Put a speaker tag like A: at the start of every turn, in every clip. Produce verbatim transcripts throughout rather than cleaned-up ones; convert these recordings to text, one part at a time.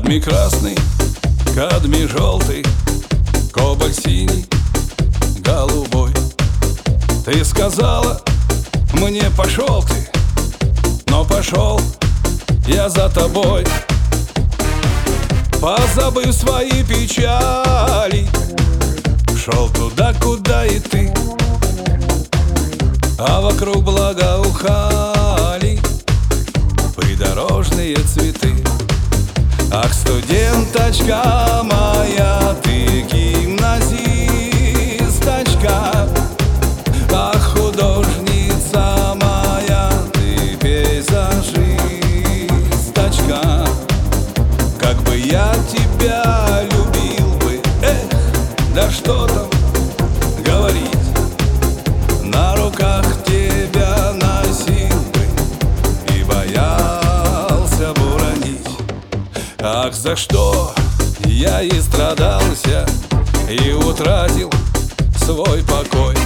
A: Кадмий красный, кадмий желтый, кобальт синий, голубой. Ты сказала мне: пошел ты, но пошел я за тобой. Позабыв свои печали, шел туда, куда и ты, а вокруг благоухали придорожные цветы. Ах, студенточка моя, ты гимназисточка, ах, художница моя, ты пейзажисточка. Как бы я тебя любил бы, эх, да что там говорить, на руках тебя носил бы и боялся бы уронить. Ах, за что я и страдался, и утратил свой покой.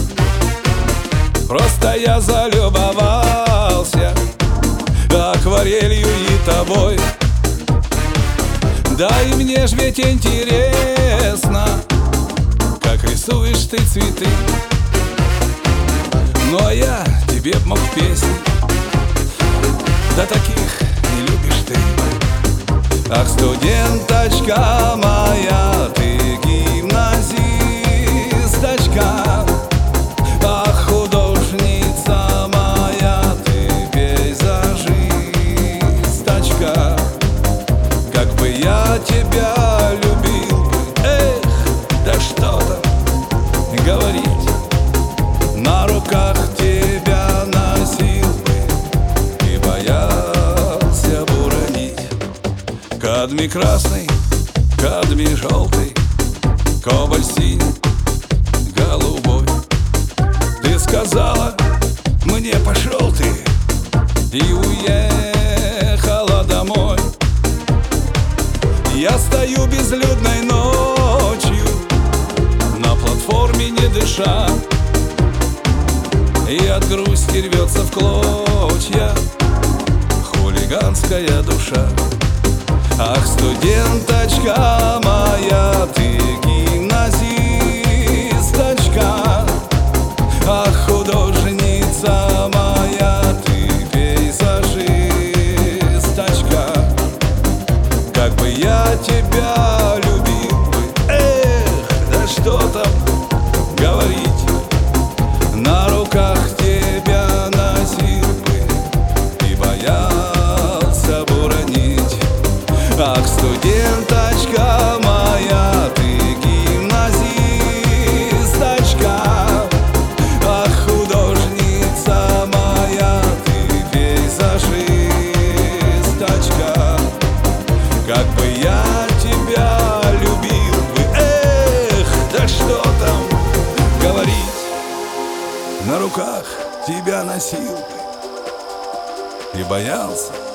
A: Просто я залюбовался акварелью и тобой. Да и мне ж ведь интересно, как рисуешь ты цветы. Но я тебе б мог песни, да таких не любишь ты. Ах, студенточка моя, ты гимназисточка, ах, художница моя, ты пейзажисточка. Как бы я тебя любил бы, эх, да что там говорить, на руках тебя носил бы и боялся бы уронить. Кадмий красный, кадмий желтый, кобальт синий, голубой. Ты сказала мне: пошел ты, и уехала домой. Я стою безлюдной ночью на платформе, не дыша, и от грусти рвется в клочья хулиганская душа. Ах, студенточка моя, ты гимназисточка, ах, художница моя, ты пейзажисточка. Как бы я тебя любил бы, эх, да что там говорить, на руках тебя носил бы и боялся бы уронить. Ах, студенточка моя, ты гимназисточка, ах, художница моя, ты пейзажисточка. Как бы я тебя любил бы, эх, да что там говорить, на руках тебя носил бы и боялся